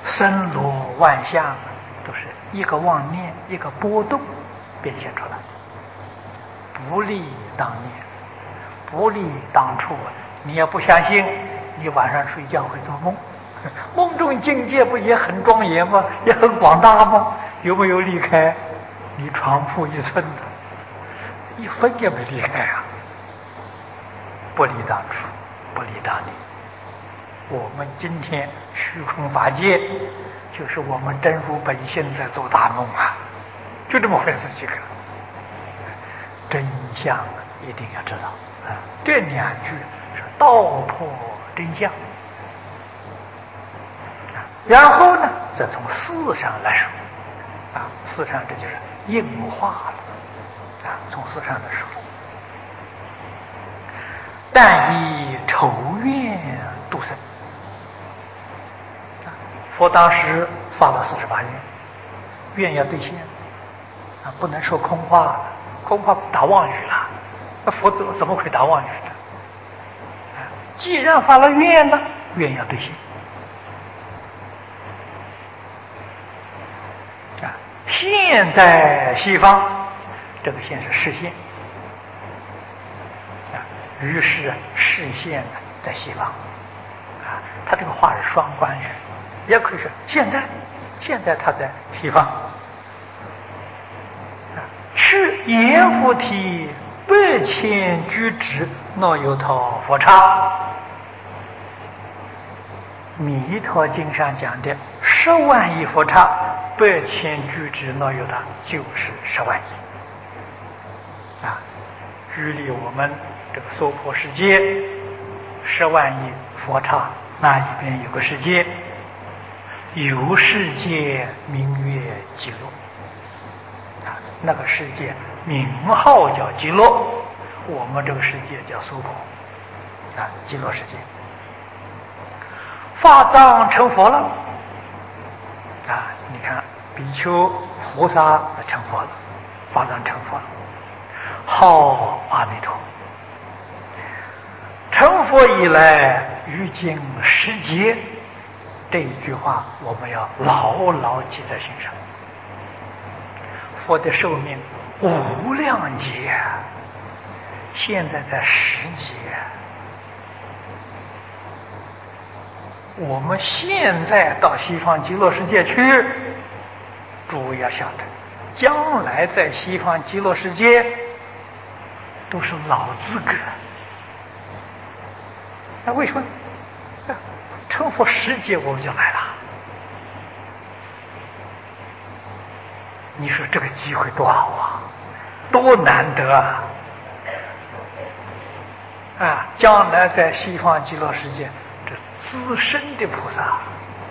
森罗万象都是一个妄念一个波动变现出来，不利当念，不利当处。你要不相信，你晚上睡觉会做梦，梦中境界不也很庄严吗？也很广大吗？有没有离开你床铺一寸的？一分也没离开啊！不离当处，不离当念。我们今天虚空法界，就是我们真如本性在做大梦啊，就这么回事几个。真相一定要知道啊！这两句是道破真相。然后呢，再从事上来说，啊，事上这就是应化了，啊，从事上来说。但以仇怨度生，佛当时发了48愿，愿要兑现，啊，不能说空话了，空话打妄语了，那佛怎么会打妄语呢？既然发了愿呢，愿要兑现。啊，现在西方，这个现是视线。于是视线在西方，啊，他这个话是双关语，也可以说现在他在西方，去阎浮提8,000居止若有他佛刹。弥陀经上讲的10万亿佛刹，8,000居止若有他，就是10万亿，啊，距离我们这个娑婆世界10万亿佛刹那一边有个世界，有世界名曰极乐，啊，那个世界名号叫极乐，我们这个世界叫娑婆，啊，极乐世界。法藏成佛了，啊，你看比丘菩萨成佛了，法藏成佛了，号阿弥陀。成佛以来，于今世劫，这一句话我们要牢牢记在心上。佛的寿命无量劫，现在在10劫。我们现在到西方极乐世界去，诸位要晓得，将来在西方极乐世界都是老资格。那为什么？成佛10劫我们就来了。你说这个机会多好啊，多难得啊！啊，将来在西方极乐世界，这资深的菩萨啊，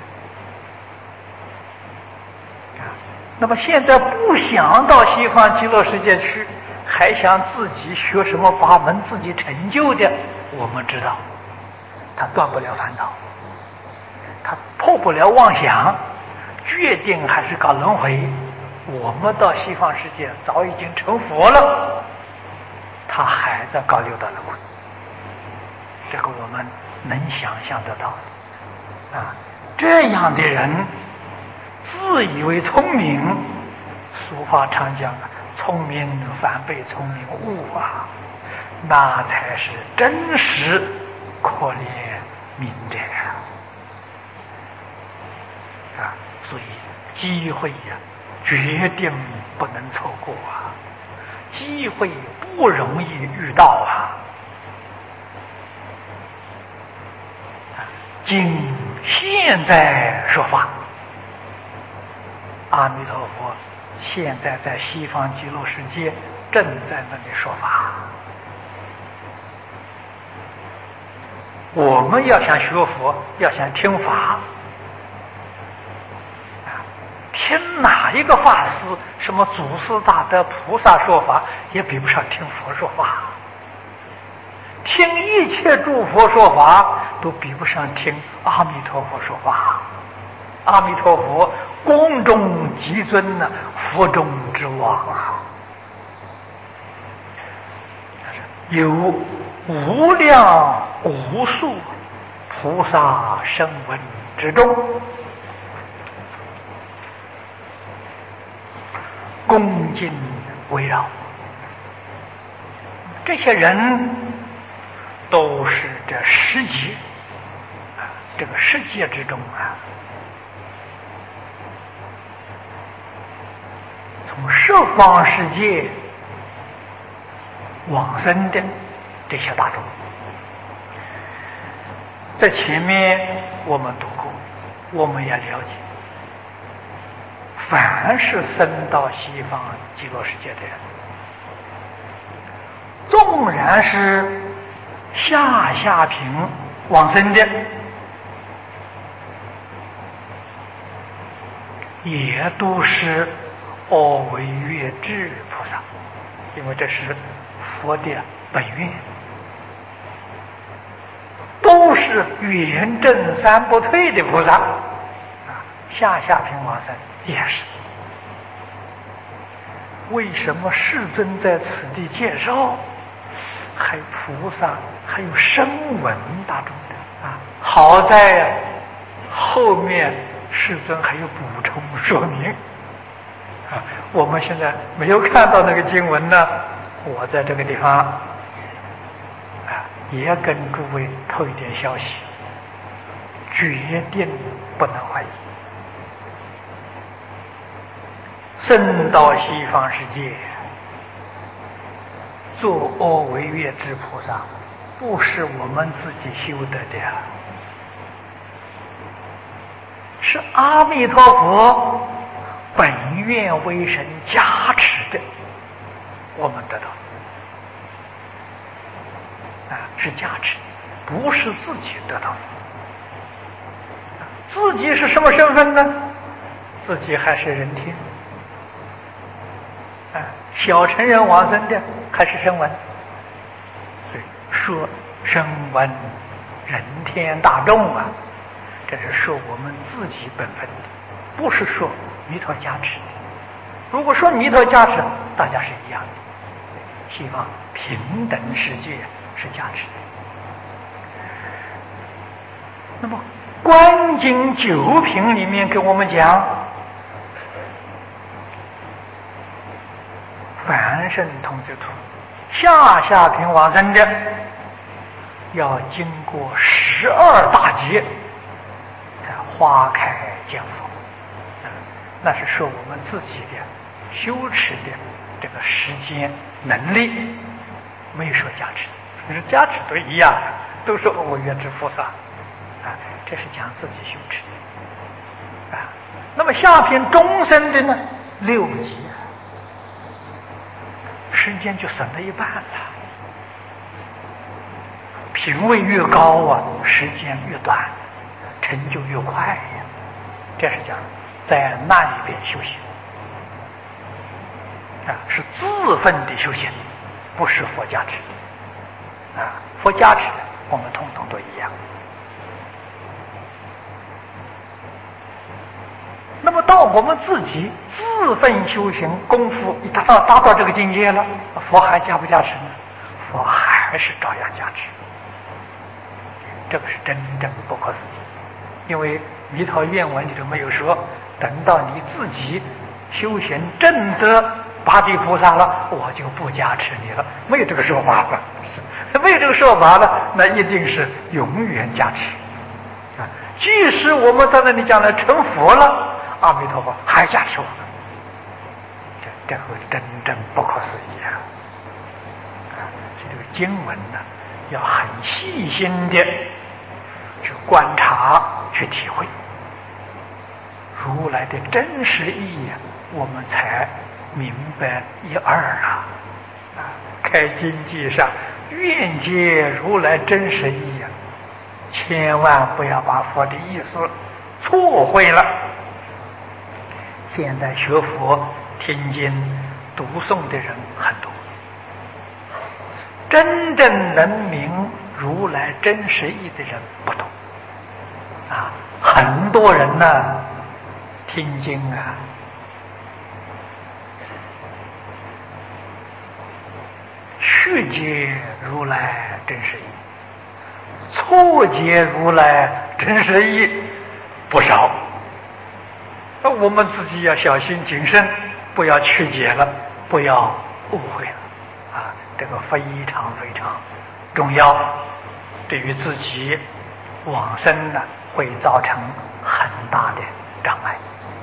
那么现在不想到西方极乐世界去，还想自己学什么法门，自己成就的，我们知道，他断不了烦恼，他破不了妄想，决定还是搞轮回。我们到西方世界早已经成佛了，他还在搞六道轮回，这个我们能想象得到的啊。这样的人自以为聪明，俗话常讲聪明反被聪明误啊，那才是真实可怜悯者啊！所以机会呀，决定不能错过啊！机会不容易遇到啊！今现在说法，阿弥陀佛现在在西方极乐世界正在那里说法。我们要想学佛，要想听法，听哪一个法师，什么祖师大德菩萨说法，也比不上听佛说法。听一切诸佛说法，都比不上听阿弥陀佛说法。阿弥陀佛宫中极尊呢，佛中之王啊，有无量无数菩萨声闻之众， 境围绕。这些人都是这世界这个世界之中从十方世界往生的这些大众。在前面我们读过，我们也了解，凡是生到西方极乐世界的人，纵然是下品往生的，也都是阿惟越致菩萨，因为这是佛的本愿，都是圆正三不退的菩萨下品往生也是。为什么世尊在此地介绍还菩萨还有声闻大众的好在后面世尊还有补充说明我们现在没有看到那个经文呢，我在这个地方也跟诸位透一点消息，决定不能怀疑。生到西方世界做阿惟越致菩萨，不是我们自己修得的是阿弥陀佛本愿威神加持的，我们得到是加持，不是自己得到的。自己是什么身份呢？自己还是人天小乘人往生的还是声闻，所以说声闻人天大众这是说我们自己本分的，不是说弥陀加持。如果说弥陀加持，大家是一样的，西方平等世界是加持的。那么观经九品里面给我们讲，凡圣同居土下品往生的，要经过12大劫才花开见佛。那是说我们自己的修持的这个时间能力，没说加持，是加持都一样，都是阿惟越致菩萨这是讲自己修持的那么下品终身的呢，6级时间就省了一半了。品位越高时间越短，成就越快这是讲在那里边修行是自奋的修行，不是佛加持佛加持我们统统都一样。那么到我们自己自奋修行功夫达到这个境界了，佛还加不加持呢？佛还是照样加持。这个是真正不可思议，因为弥陀愿文里头没有说，等到你自己修行正得八地菩萨了，我就不加持你了，没有这个说法了。没有这个说法了，那一定是永远加持即使我们在那里将来成佛了，阿弥陀佛还加持我们，这个真正不可思议这个经文呢，要很细心的去观察去体会如来的真实意义我们才明白一二开经记上愿解如来真实意义千万不要把佛的意思错会了。现在学佛听经读诵的人很多，真正能明如来真实意的人不多很多人呢听经曲解如来真实意，错解如来真实意不少。我们自己要小心谨慎不要曲解了，不要误会了啊！这个非常非常重要，对于自己往生呢会造成很大的障碍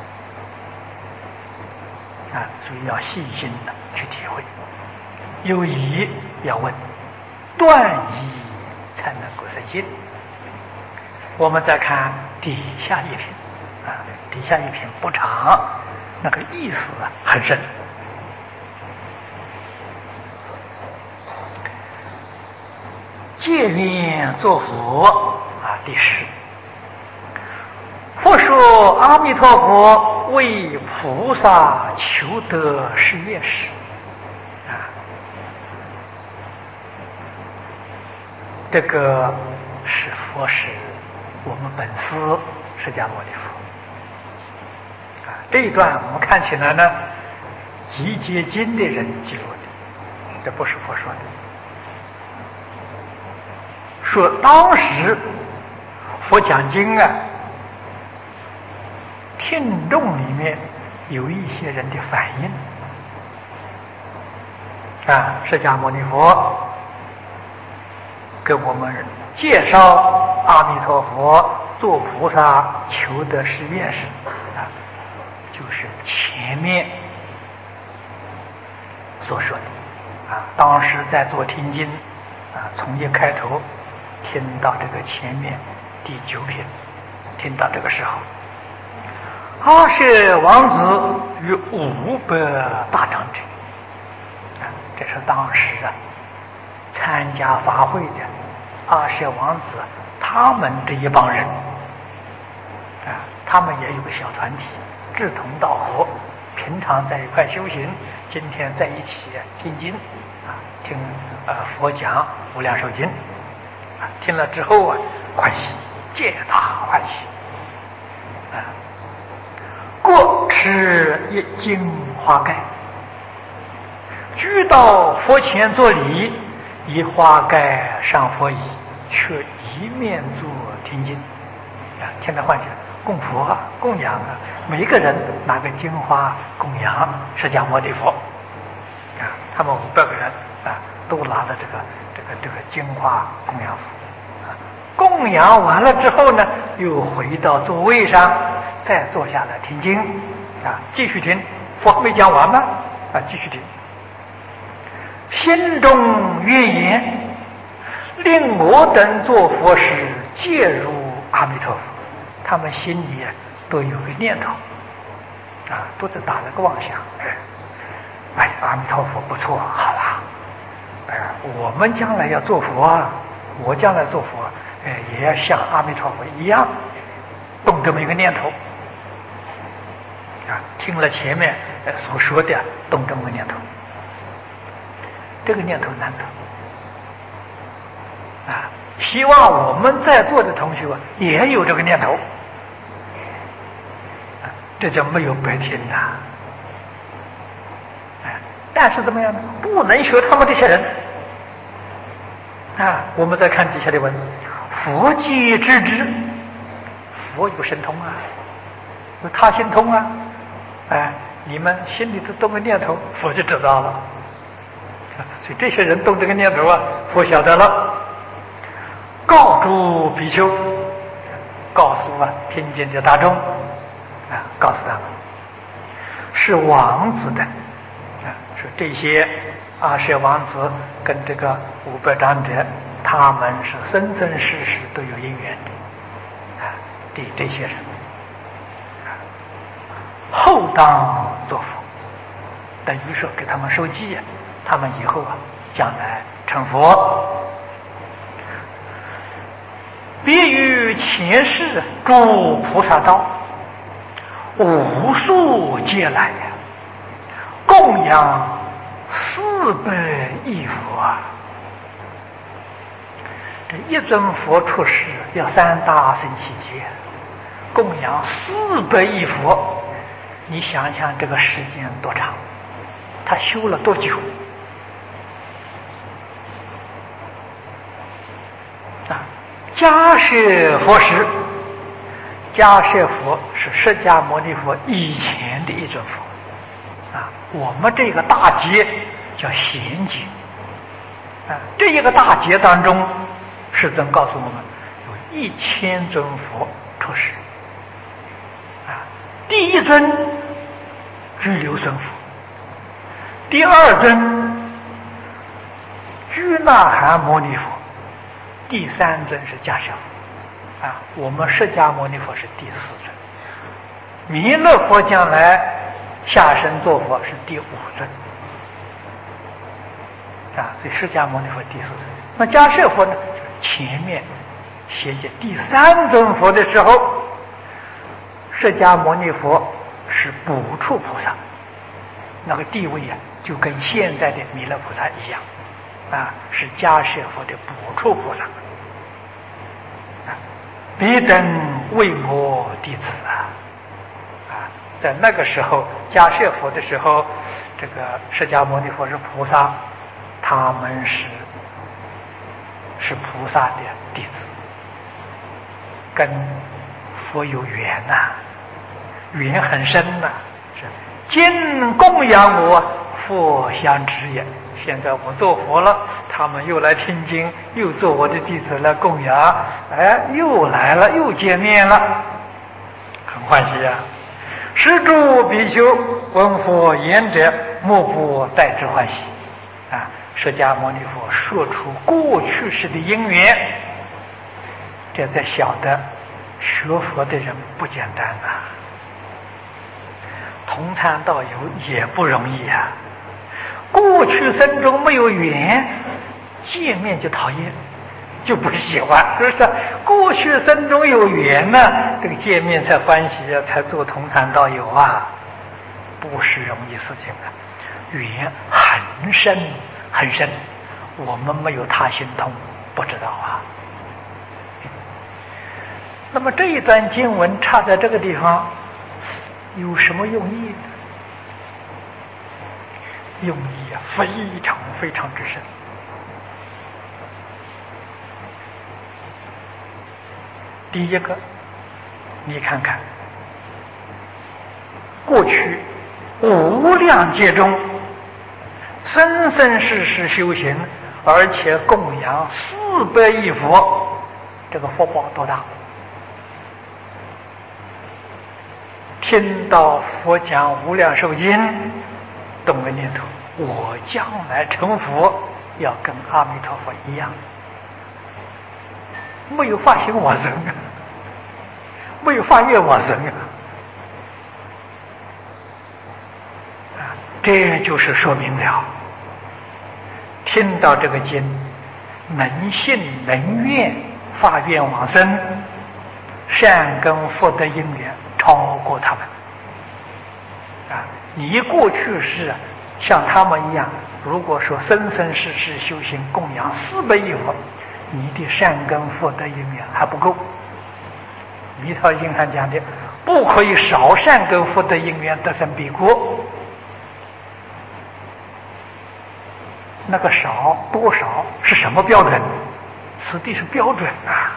啊！所以要细心的去体会。有疑要问，断疑才能够生信。我们再看底下一品啊，底下一品不长，那个意思很深。借愿作佛啊，第10。佛说阿弥陀佛为菩萨求得誓愿时啊，这个是佛是我们本师释迦牟尼佛啊。这一段我们看起来呢，集结经的人记录的，这不是佛说的。说当时佛讲经啊，听众里面有一些人的反应啊，释迦牟尼佛跟我们介绍阿弥陀佛做菩萨求得誓愿时啊，就是前面所说的啊。当时在做听经啊，从一开头听到这个前面第9品，听到这个时候，阿舍王子与500大长者啊，这是当时啊参加法会的阿舍王子他们这一帮人啊，他们也有个小团体，志同道合，平常在一块修行，今天在一起听经啊，听佛讲无量寿经啊，听了之后啊，欢喜，皆大欢喜啊。各持一金花盖，居到佛前作礼，以花盖上佛椅，却一面坐听经啊。现在换起来，供佛啊，供养啊，每一个人拿个金花供养释迦牟尼佛啊。他们500个人啊，都拿着这个金花供养佛啊。供养完了之后呢，又回到座位上，再坐下来听经啊，继续听。佛没讲完吗？啊，继续听。心中愿言，令我等做佛时，皆如阿弥陀佛。他们心里都有个念头啊，都是打了个妄想，哎，阿弥陀佛不错，好啊，我们将来要做佛啊，我将来做佛，也要像阿弥陀佛一样，动这么一个念头啊。听了前面所说的，动这么个念头，这个念头难得啊。希望我们在座的同学也有这个念头，这就没有白听的。但是怎么样呢？不能学他们这些人啊。我们再看底下的文，佛即知之，佛有神通啊，有他心通啊。你们心里头动个念头，佛就知道了。所以这些人动这个念头啊，佛晓得了。告诸比丘，告诉听经的大众啊，告诉他们是王子的啊，说这些阿舍王子跟这个500长者，他们是生生世世都有因缘的啊。这些人后当作佛，等于说给他们受记啊，他们以后将来成佛。别于前世诸菩萨道，无数劫来供养400亿佛啊。这一尊佛出世要3大乘7劫，供养400亿佛，你想想这个时间多长，他修了多久啊？迦舍佛时，迦舍佛是释迦牟尼佛以前的一尊佛我们这个大劫叫贤劫这一个大劫当中，世尊告诉我们有1000尊佛出世第一尊居留孙佛，第二尊居那含牟尼佛，第三尊是迦叶佛我们释迦牟尼佛是第4尊，弥勒佛将来下生做佛是第5尊所以释迦牟尼佛第4尊。那迦叶佛呢，就是前面写第3尊佛的时候，释迦牟尼佛是补处菩萨，那个地位就跟现在的弥勒菩萨一样是迦叶佛的补处菩萨彼等为我弟子在那个时候迦叶佛的时候，这个释迦牟尼佛是菩萨，他们是菩萨的弟子，跟佛有缘缘很深是今供养我，佛相知也。现在我做佛了，他们又来听经，又做我的弟子来供养，又来了，又见面了，很欢喜施诸比丘闻佛言者，莫不代之欢喜释迦牟尼佛说出过去世的因缘，这才晓得学佛的人不简单同参道友也不容易过去生中没有缘，见面就讨厌，就不喜欢，是不是？过去生中有缘这个见面才欢喜才做同参道友不是容易事情缘很深很深，我们没有他心通，不知道那么这一段经文插在这个地方有什么用意呢？用意非常非常之深。第一个，你看看过去无量劫中生生世世修行，而且供养400亿佛，这个福报多大？听到佛讲无量寿经，动个念头，我将来成佛要跟阿弥陀佛一样，没有发心往生没有发愿往生这就是说明了听到这个经，能信能愿发愿往生，善根福德因缘超过他们你过去是像他们一样，如果说生生世世修行供养400亿佛，你的善根福德因缘还不够。弥陀经上讲的，不可以少善根福德因缘得生彼国。那个少多少是什么标准？此地是标准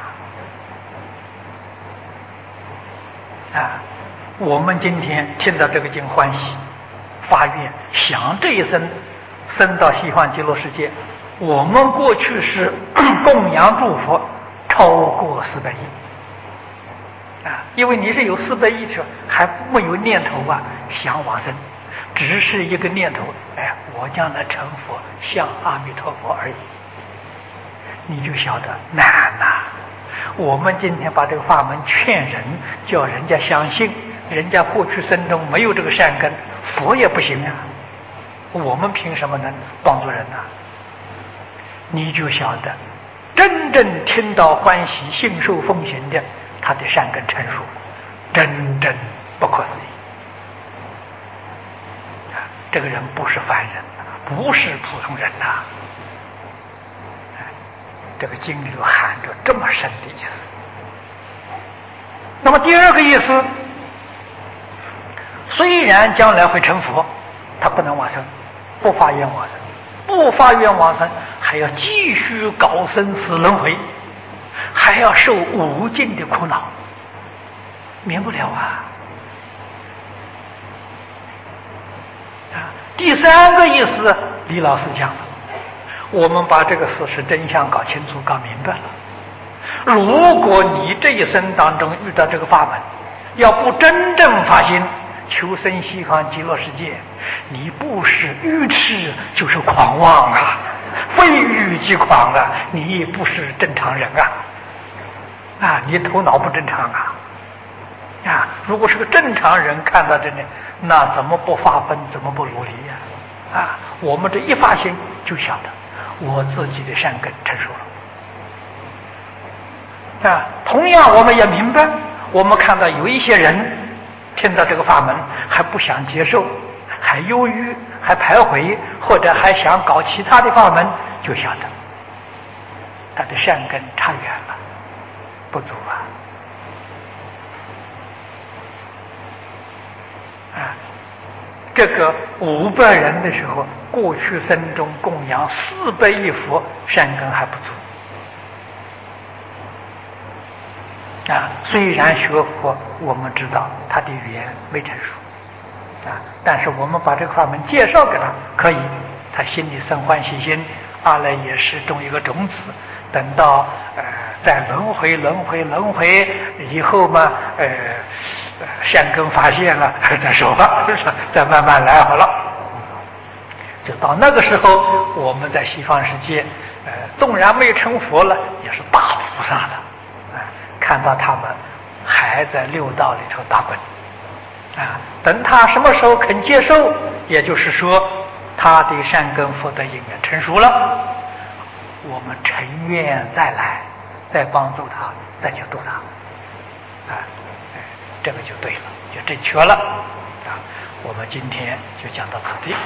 我们今天听到这个经欢喜发愿，想这一生升到西方极乐世界，我们过去是供养诸佛超过400亿因为你是有400亿的，还没有念头想往生，只是一个念头，我将来成佛像阿弥陀佛而已，你就晓得难我们今天把这个法门劝人，叫人家相信，人家过去生中没有这个善根，佛也不行我们凭什么能帮助人你就晓得真正听到欢喜信受奉行的，他的善根成熟，真正不可思议这个人不是凡人，不是普通人这个经里头含着这么深的意思。那么第二个意思，虽然将来会成佛，他不能往生，不发愿往生，不发愿往生，还要继续搞生死轮回，还要受无尽的苦恼，免不了第三个意思，李老师讲了，我们把这个事实真相搞清楚、搞明白了。如果你这一生当中遇到这个法门，要不真正发心求生西方极乐世界，你不是愚痴就是狂妄啊，非愚即狂啊，你不是正常人啊，你头脑不正常啊！如果是个正常人看到这里，那怎么不发奋，怎么不努力呀？我们这一发心就晓得我自己的善根成熟了同样我们也明白，我们看到有一些人听到这个法门还不想接受，还犹豫，还徘徊，或者还想搞其他的法门，就晓得他的善根差远了，不足这个500人的时候，过去生中供养400亿佛，善根还不足虽然学佛我们知道他的缘没成熟但是我们把这个法门介绍给他，可以他心里生欢喜心，阿赖耶识种一个种子，等到在轮回以后嘛善根发现了再说吧，再慢慢来好了。就到那个时候，我们在西方世界纵然没成佛了，也是大菩萨的看到他们还在六道里头打滚等他什么时候肯接受，也就是说他的善根福德因缘成熟了，我们成愿再来，再帮助他，再去度他这个就对了，就正确了我们今天就讲到此地。